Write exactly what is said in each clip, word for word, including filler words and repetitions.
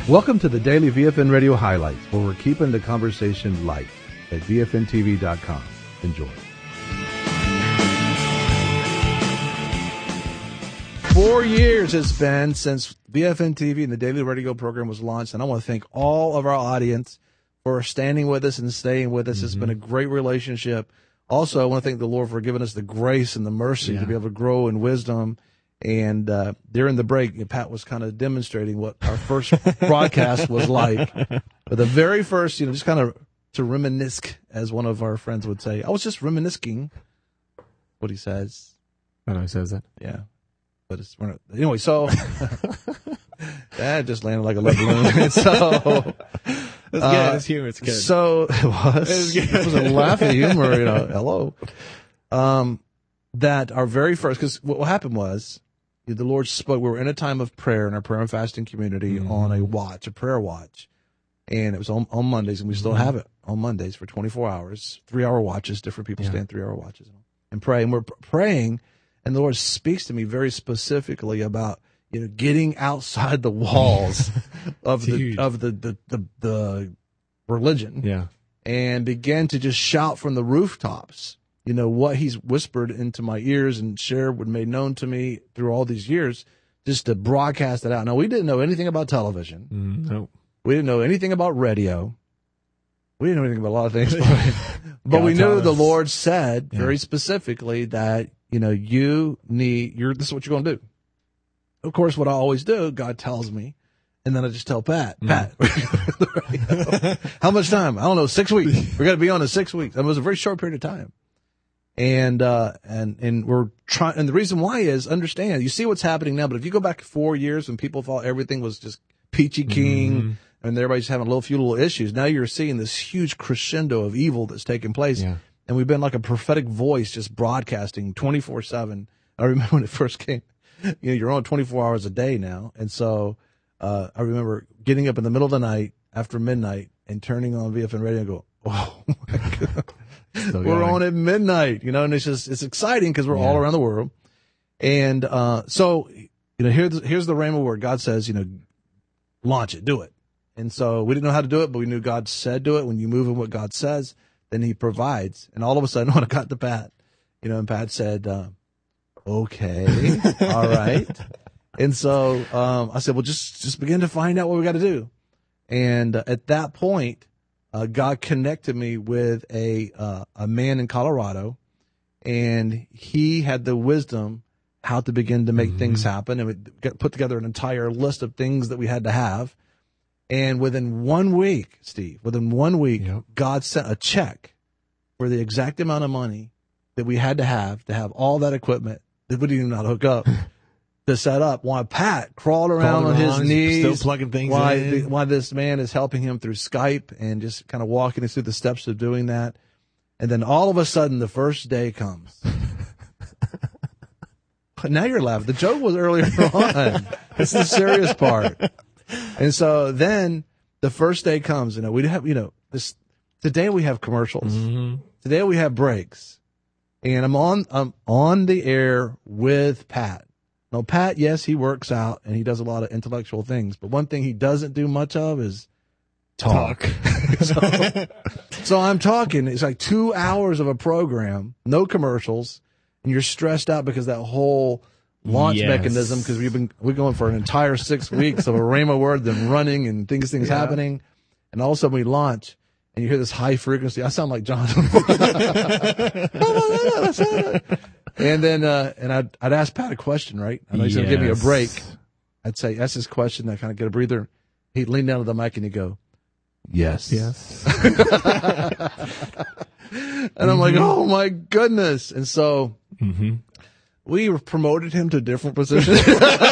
Welcome to the Daily V F N Radio Highlights, where we're keeping the conversation light at V F N T V dot com. Enjoy. Four years it's been since V F N T V and the Daily Radio program was launched, and I want to thank all of our audience for standing with us and staying with us. Mm-hmm. It's been a great relationship. Also, I want to thank the Lord for giving us the grace and the mercy yeah. to be able to grow in wisdom. And uh, during the break, Pat was kind of demonstrating what our first broadcast was like. But the very first, you know, just kind of to reminisce, as one of our friends would say. I was just reminiscing what he says. I know he says that. Yeah. But it's, anyway, so that just landed like a lead balloon. So, It's uh, good. It's humor. It's good. So it was. It was, it was a laugh at humor, you know. Hello. Um, that our very first, because what happened was, the Lord spoke. We were in a time of prayer in our prayer and fasting community mm-hmm. on a watch, a prayer watch, and it was on, on Mondays, and we still mm-hmm. have it on Mondays for twenty-four hours, three-hour watches. Different people yeah. stay in three-hour watches and pray. And we're praying, and the Lord speaks to me very specifically about, you know, getting outside the walls of the huge. of the the, the the religion, yeah, and began to just shout from the rooftops, you know, what He's whispered into my ears and shared, what made known to me through all these years, just to broadcast it out. Now, we didn't know anything about television. Mm, no, we didn't know anything about radio. We didn't know anything about a lot of things, but we knew the Lord said yeah. very specifically that, you know, you need, you're, this is what you're going to do. Of course, what I always do, God tells me, and then I just tell Pat, mm. Pat, how much time? I don't know, six weeks. We're going to be on in six weeks. It was a very short period of time. And, uh, and, and we're trying, and the reason why is, understand, you see what's happening now, but if you go back four years when people thought everything was just peachy keen, mm-hmm. and everybody's having a little few little issues, now you're seeing this huge crescendo of evil that's taking place. Yeah. And we've been like a prophetic voice just broadcasting twenty-four seven. I remember when it first came. You know, you're on twenty-four hours a day now. And so, uh, I remember getting up in the middle of the night after midnight and turning on V F N radio and go, oh my God, we're on at midnight, you know, and it's just, it's exciting because we're yeah. all around the world. And, uh, so, you know, here's, here's the Rhema word. God says, you know, launch it, do it. And so we didn't know how to do it, but we knew God said do it. When you move in what God says, then He provides. And all of a sudden, when I got to Pat, you know, and Pat said, uh, okay, all right. And so um, I said, well, just just begin to find out what we got to do. And uh, at that point, uh, God connected me with a uh, a man in Colorado, and he had the wisdom how to begin to make mm-hmm. things happen. And we got, put together an entire list of things that we had to have. And within one week, Steve, within one week, yep. God sent a check for the exact amount of money that we had to have to have all that equipment that we didn't even know how to hook up to set up. While Pat crawled around Crawling on his knees, still plugging things while, in. While this man is helping him through Skype and just kind of walking us through the steps of doing that. And then all of a sudden, the first day comes. Now you're laughing. The joke was earlier on. It's the serious part. And so then the first day comes. You know, we have, you know, this today we have commercials. Mm-hmm. Today we have breaks. And I'm on, I'm on the air with Pat. Now, Pat, yes, he works out and he does a lot of intellectual things, but one thing he doesn't do much of is talk. talk. so, so I'm talking. It's like two hours of a program, no commercials, and you're stressed out because that whole launch yes. mechanism, because we've been, we're going for an entire six weeks of a Rhema word, then running and things, things yeah. happening. And all of a sudden we launch. And you hear this high frequency. I sound like John. And then, uh, and I'd, I'd ask Pat a question, right? I know he's yes. going to give me a break. I'd say, ask this question. I kind of get a breather. He'd lean down to the mic and he'd go, yes. Yes. And I'm like, oh my goodness. And so mm-hmm. we promoted him to different positions.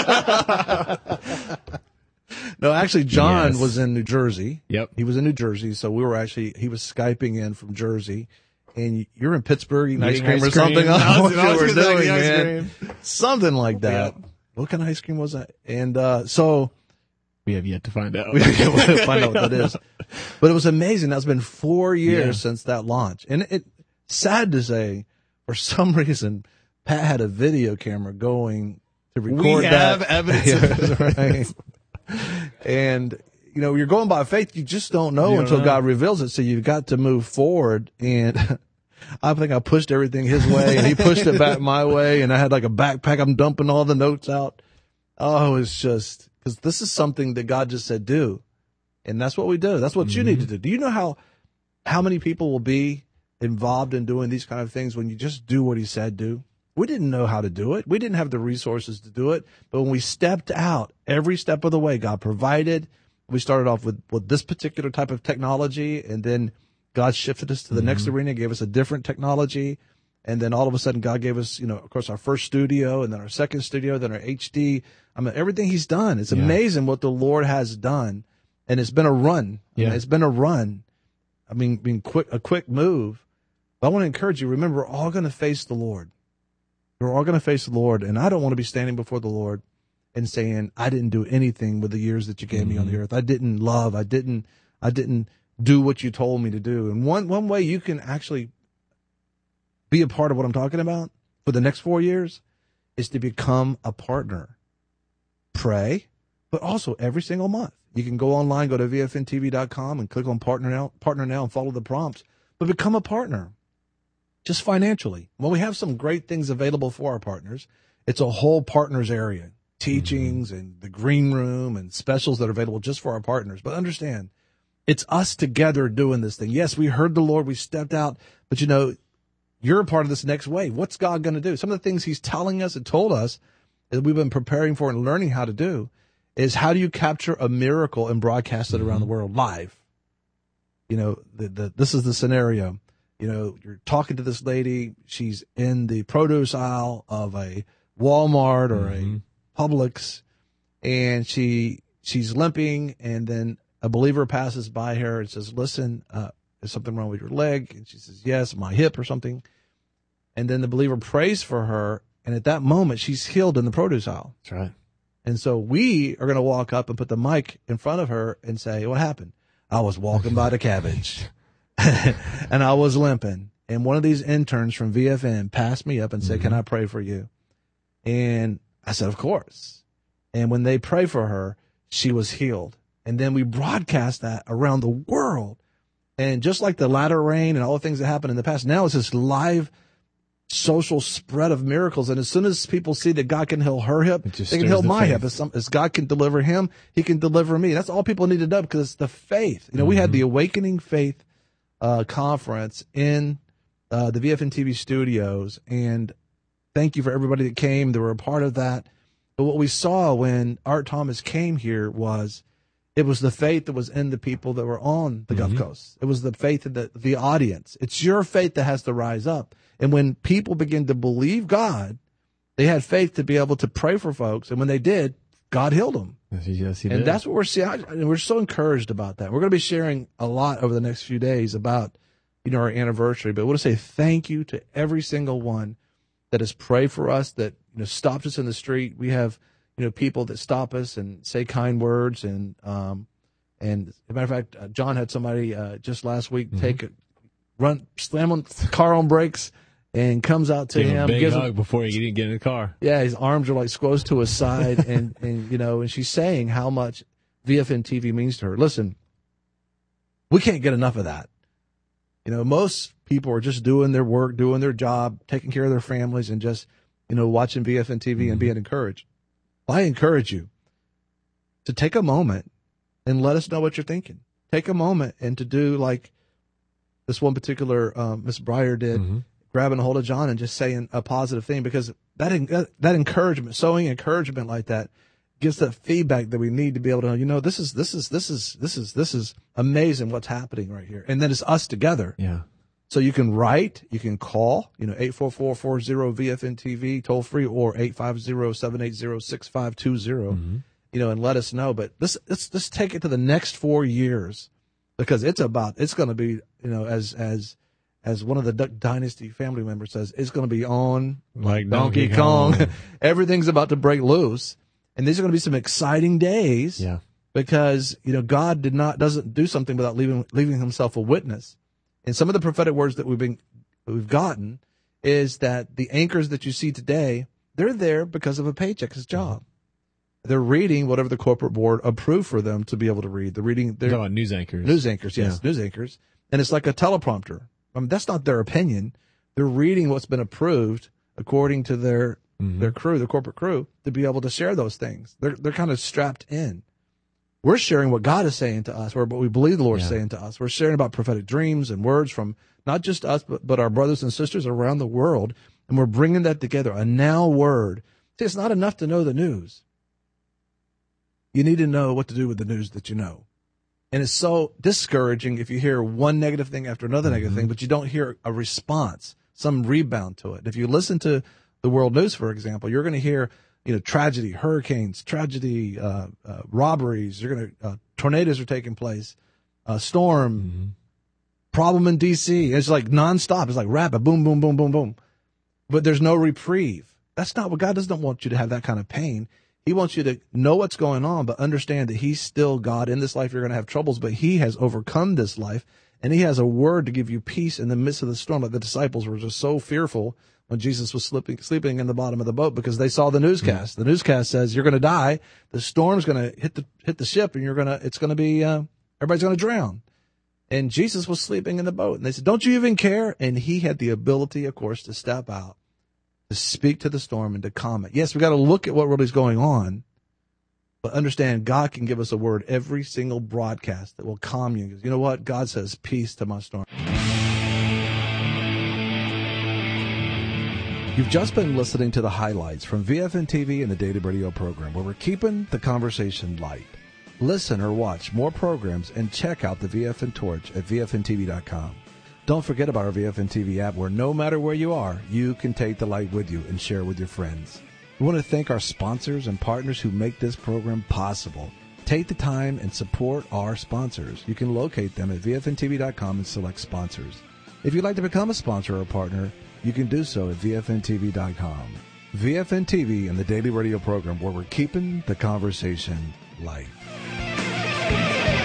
No, actually, John yes. was in New Jersey. Yep. He was in New Jersey, so we were actually, he was Skyping in from Jersey. And you're in Pittsburgh eating ice cream or something. I don't know what you were doing, man. Something like that. Yep. What kind of ice cream was that? And uh so we have yet to find out. We have yet to find out what that is. But it was amazing. That's been four years yeah. since that launch. And it, sad to say, for some reason, Pat had a video camera going to record we that. We have evidence. Yeah, right. And you know, you're going by faith. You just don't know You don't until know. God reveals it. So you've got to move forward. And I think I pushed everything his way and he pushed it back my way. And I had like a backpack. I'm dumping all the notes out. Oh, it's just because this is something that God just said, do. And that's what we do. That's what mm-hmm. you need to do. Do you know how, how many people will be involved in doing these kind of things when you just do what he said do? We didn't know how to do it. We didn't have the resources to do it. But when we stepped out every step of the way, God provided. We started off with, with this particular type of technology, and then God shifted us to the mm-hmm. next arena, gave us a different technology. And then all of a sudden God gave us, you know, of course, our first studio, and then our second studio, then our H D. I mean, everything he's done. It's yeah. amazing what the Lord has done. And it's been a run. I Yeah. mean, it's been a run. I mean, being quick, a quick move. But I want to encourage you. Remember, we're all going to face the Lord. We're all going to face the Lord, and I don't want to be standing before the Lord and saying, I didn't do anything with the years that you gave mm-hmm. me on the earth. I didn't love. I didn't, I didn't do what you told me to do. And one, one way you can actually be a part of what I'm talking about for the next four years is to become a partner. Pray, but also every single month. You can go online, go to V F N T V dot com and click on partner now, partner now and follow the prompts, but become a partner. Just financially. Well, we have some great things available for our partners. It's a whole partners area, teachings mm-hmm. and the green room and specials that are available just for our partners. But understand, it's us together doing this thing. Yes, we heard the Lord. We stepped out. But, you know, you're a part of this next wave. What's God going to do? Some of the things he's telling us and told us that we've been preparing for and learning how to do is how do you capture a miracle and broadcast it mm-hmm. around the world live? You know, the, the, this is the scenario. You know, you're talking to this lady. She's in the produce aisle of a Walmart or mm-hmm. a Publix, and she she's limping. And then a believer passes by her and says, "Listen, uh, is something wrong with your leg?" And she says, "Yes, my hip or something." And then the believer prays for her, and at that moment, she's healed in the produce aisle. That's right. And so we are going to walk up and put the mic in front of her and say, "What happened?" "I was walking by the cabbage." And I was limping. And one of these interns from V F N passed me up and said, mm-hmm. "Can I pray for you?" And I said, "Of course." And when they prayed for her, she was healed. And then we broadcast that around the world. And just like the latter rain and all the things that happened in the past, now it's this live social spread of miracles. And as soon as people see that God can heal her hip, they can heal my faith. hip. As, some, as God can deliver him, he can deliver me. That's all people need to know, because it's the faith. You know, mm-hmm. we had the Awakening Faith uh, conference in uh, the V F N T V studios. And thank you for everybody that came. They were a part of that. But what we saw when Art Thomas came here was it was the faith that was in the people that were on the mm-hmm. Gulf Coast. It was the faith of the, the audience. It's your faith that has to rise up. And when people begin to believe God, they had faith to be able to pray for folks. And when they did, God healed them. Yes, he and did. that's what we're seeing. And we're so encouraged about that. We're going to be sharing a lot over the next few days about, you know, our anniversary. But I want to say thank you to every single one that has prayed for us, that, you know, stopped us in the street. We have, you know, people that stop us and say kind words. And, um, and as a matter of fact, uh, John had somebody uh, just last week mm-hmm. take a run, slam on the car on brakes, and comes out to Give him. him a big gives hug him, before he didn't get in the car. Yeah, his arms are like squoze to his side, and, and you know, and she's saying how much V F N T V means to her. Listen, we can't get enough of that. You know, most people are just doing their work, doing their job, taking care of their families, and just, you know, watching V F N T V mm-hmm. and being encouraged. Well, I encourage you to take a moment and let us know what you're thinking. Take a moment and to do like this one particular um, Miss Breyer did, mm-hmm. grabbing a hold of John and just saying a positive thing, because that that encouragement, sowing encouragement like that, gives the feedback that we need to be able to know, you know, this is this is this is this is this is amazing what's happening right here. And then it's us together. Yeah. So you can write, you can call, you know, eight four four, four zero V F N T V toll free, or eight five zero, seven eight zero, six five two zero, mm-hmm. you know, and let us know. But let's let's let's take it to the next four years, because it's about it's going to be, you know, as as as one of the Duck Dynasty family members says, it's going to be on like Donkey, Donkey Kong. Kong. Everything's about to break loose, and these are going to be some exciting days. Yeah. Because, you know, God did not doesn't do something without leaving leaving himself a witness. And some of the prophetic words that we've been we've gotten is that the anchors that you see today, they're there because of a paycheck, his job. They're reading whatever the corporate board approved for them to be able to read. They're reading. They're talking about news anchors. News anchors, yes, Yeah. news anchors. And it's like a teleprompter. I mean, that's not their opinion. They're reading what's been approved according to their Mhm. their crew, their corporate crew, to be able to share those things. They're they're kind of strapped in. We're sharing what God is saying to us, or what we believe the Lord is Yeah. saying to us. We're sharing about prophetic dreams and words from not just us, but, but our brothers and sisters around the world. And we're bringing that together, a now word. See, it's not enough to know the news. You need to know what to do with the news that you know. And it's so discouraging if you hear one negative thing after another negative thing, but you don't hear a response, some rebound to it. If you listen to the world news, for example, you're going to hear, you know, tragedy, hurricanes, tragedy, uh, uh, robberies. You're going to uh, tornadoes are taking place, uh, storm, Mm-hmm. problem in D C. It's like nonstop. It's like rapid, boom, boom, boom, boom, boom. But there's no reprieve. That's not what God doesn't want you to have that kind of pain. He wants you to know what's going on, but understand that he's still God. In this life, you're going to have troubles, but he has overcome this life, and he has a word to give you peace in the midst of the storm. Like the disciples were just so fearful when Jesus was sleeping, sleeping in the bottom of the boat because they saw the newscast. Mm-hmm. The newscast says you're going to die. The storm's going to hit the hit the ship, and you're going to it's going to be uh, everybody's going to drown. And Jesus was sleeping in the boat, and they said, "Don't you even care?" And he had the ability, of course, to step out, to speak to the storm and to calm it. Yes, we got to look at what really is going on, but understand God can give us a word every single broadcast that will calm you. Because you know what? God says, peace to my storm. You've just been listening to the highlights from V F N T V and the Daily Radio program, where we're keeping the conversation light. Listen or watch more programs and check out the V F N Torch at V F N T V dot com. Don't forget about our V F N T V app, where no matter where you are, you can take the light with you and share with your friends. We want to thank our sponsors and partners who make this program possible. Take the time and support our sponsors. You can locate them at V F N T V dot com and select sponsors. If you'd like to become a sponsor or a partner, you can do so at V F N T V dot com. V F N T V and the Daily Radio program, where we're keeping the conversation light.